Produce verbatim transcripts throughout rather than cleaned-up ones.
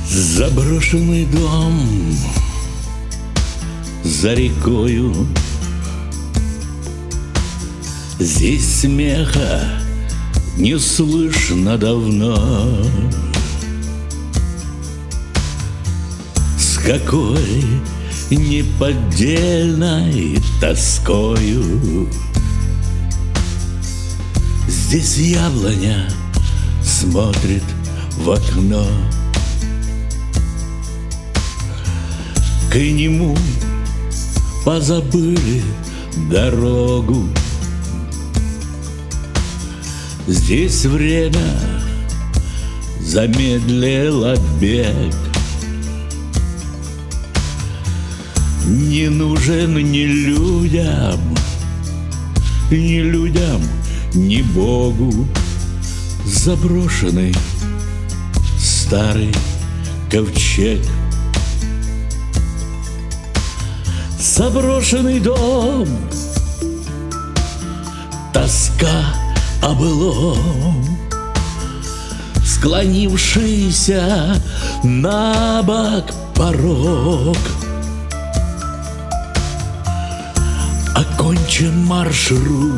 Заброшенный дом за рекою. Здесь смеха не слышно давно. С какой неподдельной тоскою здесь яблоня смотрит в окно. К нему позабыли дорогу. Здесь время замедлило бег. Не нужен ни людям, ни людям, ни Богу заброшенный старый ковчег. Заброшенный дом, тоска о былом, склонившийся на бок порог. Окончен маршрут,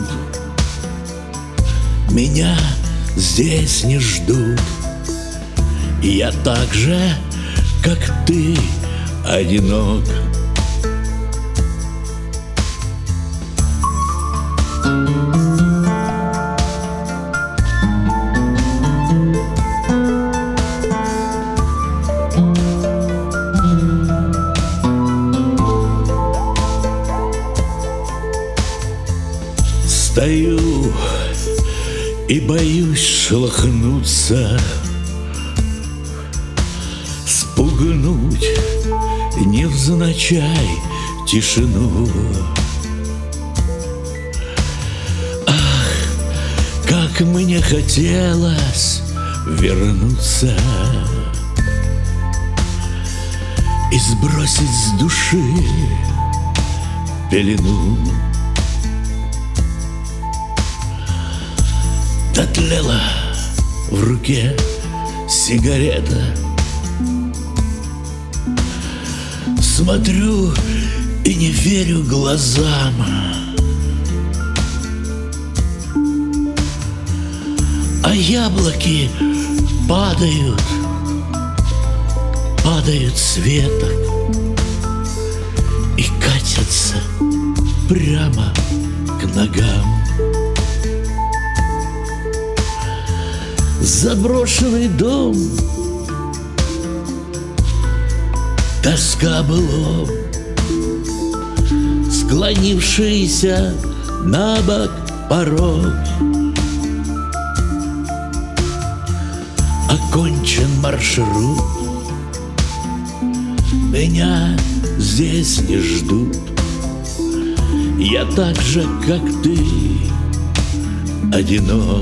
меня здесь не ждут. Я так же, как ты, одинок. Стою и боюсь шелохнуться, спугнуть невзначай тишину. Ах, как мне хотелось вернуться и сбросить с души пелену. Дотлела в руке сигарета. Смотрю и не верю глазам. А яблоки падают, падают с веток и катятся прямо к ногам. Заброшенный дом, тоска былом, склонившийся на бок порог. Окончен маршрут, меня здесь не ждут. Я так же, как ты, одинок.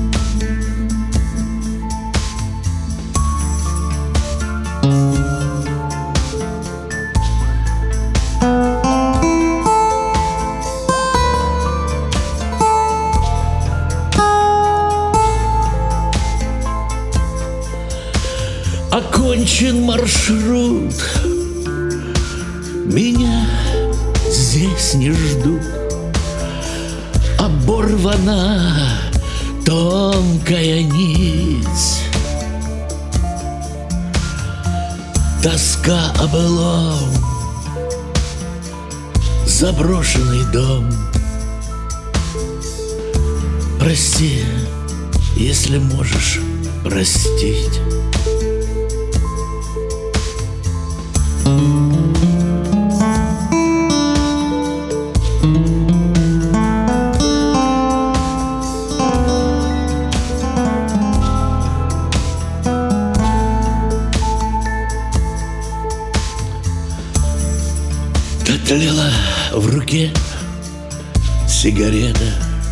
Окончен маршрут, меня здесь не ждут. Оборвана тонкая нить, тоска о былом, заброшенный дом. Прости, если можешь простить. Дотлела в руке сигарета.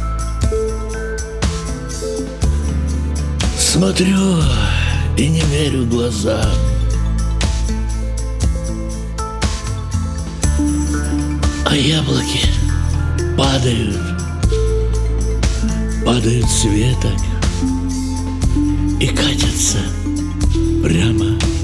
Смотрю и не верю глазам. А яблоки падают, падают с веток и катятся прямо